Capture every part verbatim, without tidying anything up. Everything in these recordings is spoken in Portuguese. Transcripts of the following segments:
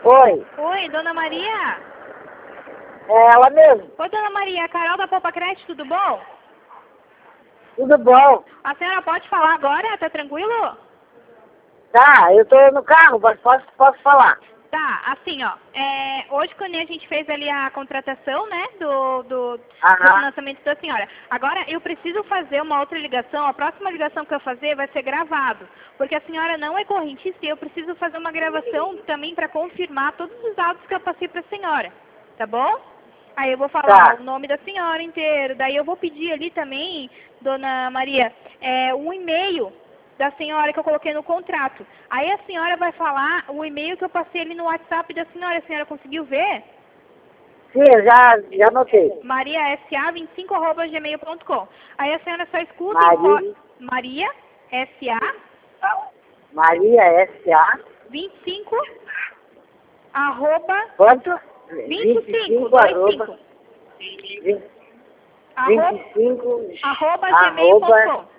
Oi. Oi, Dona Maria? É ela mesmo. Oi, Dona Maria, Carol da Poupa Crédito, tudo bom? Tudo bom? A senhora pode falar agora? Tá tranquilo? Tá, eu tô no carro, mas posso, posso falar. Tá, assim, ó, é, hoje quando a gente fez ali a contratação, né, do, do, do Aham. financiamento da senhora. Agora, eu preciso fazer uma outra ligação, a próxima ligação que eu fazer vai ser gravado, porque a senhora não é correntista e eu preciso fazer uma gravação também para confirmar todos os dados que eu passei para a senhora, tá bom? Aí eu vou falar Tá. o nome da senhora inteiro, daí eu vou pedir ali também, Dona Maria, é, um e-mail da senhora que eu coloquei no contrato. Aí a senhora vai falar o e-mail que eu passei ali no WhatsApp da senhora. A senhora conseguiu ver? Sim, eu já, já notei. maria s a vinte e cinco arroba gmail ponto com. Aí a senhora só escuta e Maria, informa. Maria S A Maria S A. vinte e cinco arroba Quanto? vinte e cinco, vinte e cinco, arroba. vinte vinte, arroba, vinte e cinco, arroba gmail ponto arroba com.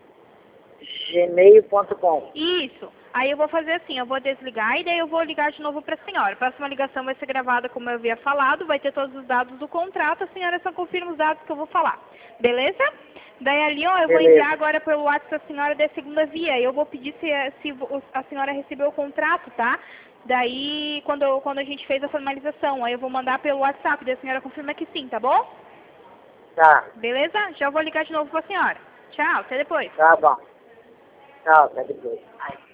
gmail ponto com. Isso. Aí eu vou fazer assim, eu vou desligar e daí eu vou ligar de novo para a senhora. A próxima ligação vai ser gravada como eu havia falado, vai ter todos os dados do contrato, a senhora só confirma os dados que eu vou falar. Beleza? Daí ali, ó, eu vou Beleza. enviar agora pelo WhatsApp da senhora da segunda via. Eu vou pedir se, se a senhora recebeu o contrato, tá? Daí, quando, eu, quando a gente fez a formalização, aí eu vou mandar pelo WhatsApp, daí a senhora confirma que sim, tá bom? Tá. Beleza? Já vou ligar de novo para a senhora. Tchau, até depois. Tá bom. Tchau, até depois.